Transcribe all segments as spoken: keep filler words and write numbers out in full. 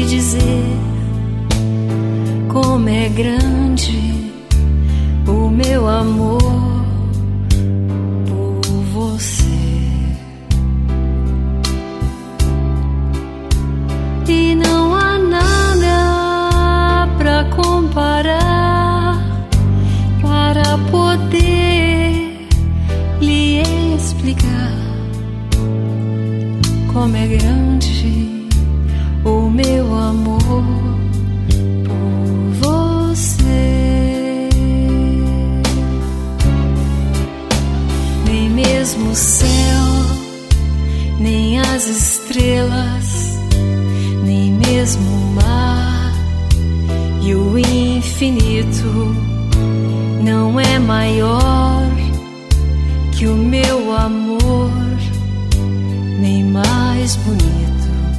dizer como é grande o meu amor por você. E não há nada pra comparar para poder lhe explicar como é grande o meu amor por você. Nem mesmo o céu, nem as estrelas, nem mesmo o mar e o infinito não é maior que o meu amor, nem mais bonito.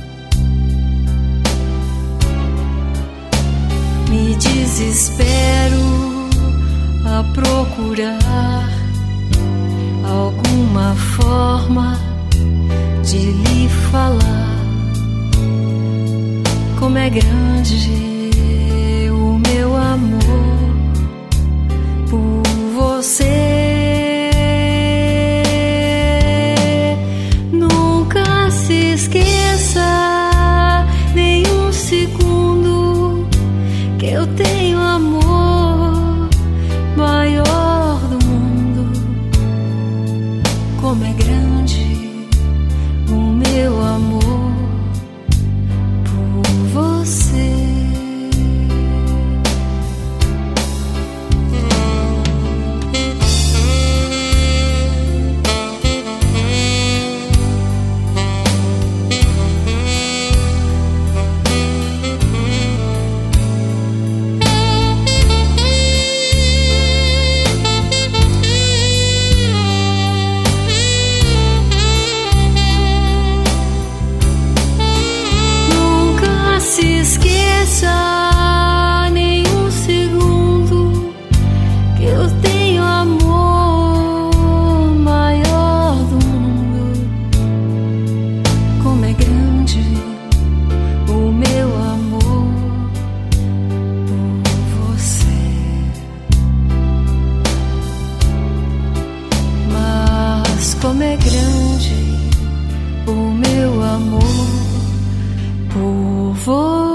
Me desespero a procurar alguma forma de lhe falar como é grande o meu amor por você. Nunca se esqueça nem um segundo que eu tenho amor maior do mundo. Como é grande o meu amor por você. Nem um segundo que eu tenho amor maior do mundo. Como é grande o meu amor por você. Mas como é grande o meu amor por você.